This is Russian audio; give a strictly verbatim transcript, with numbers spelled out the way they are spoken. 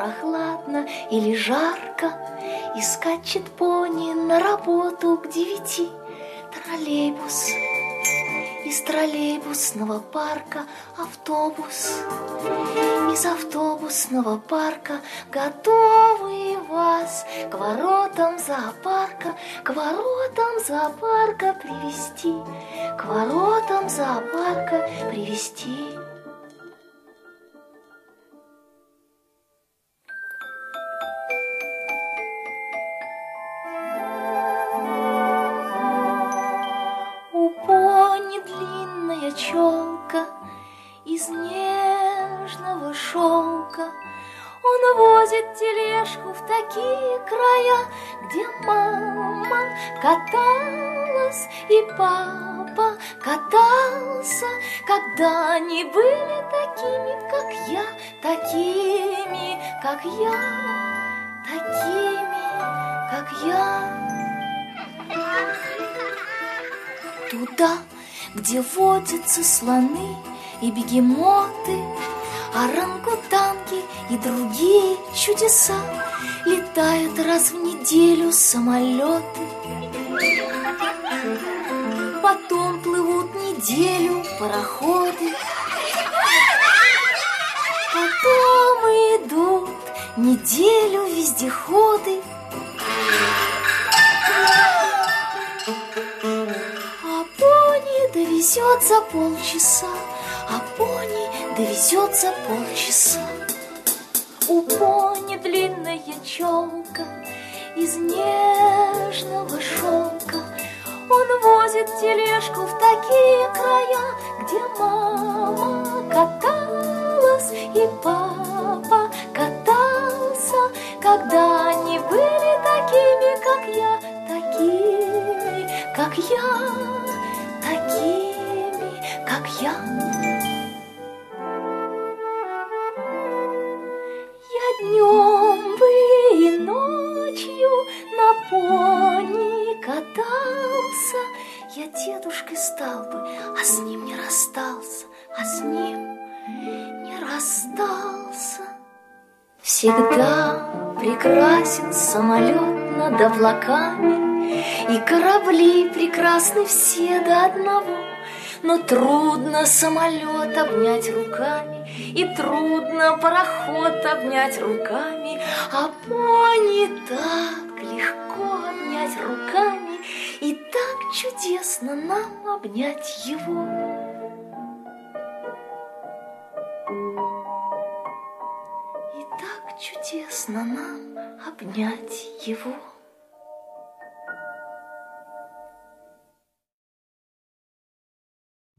прохладно или жарко, и скачет пони на работу к девяти. Троллейбус. Из троллейбусного парка автобус. Из автобусного парка готовы вас к воротам зоопарка, к воротам зоопарка привести, к воротам зоопарка привести. Челка из нежного шелка. Он возит тележку в такие края, где мама каталась и папа катался, когда они были такими, как я, такими, как я, такими, как я. Туда, где водятся слоны и бегемоты, орангутанги и другие чудеса, летают раз в неделю самолеты. Потом плывут неделю пароходы. Потом идут неделю вездеходы. Довезет за полчаса, а пони довезет за полчаса. У пони длинная челка из нежного шелка. Он возит тележку в такие края, где мама каталась и папа катался, когда они были такими, как я, такими, как я, такими, как я. Я днем бы и ночью на пони катался, я дедушкой стал бы, а с ним не расстался, а с ним не расстался. Всегда прекрасен самолет над облаками, и корабли прекрасны все до одного. Но трудно самолет обнять руками, и трудно пароход обнять руками, а пони так легко обнять руками, и так чудесно нам обнять его. И так чудесно нам обнять его.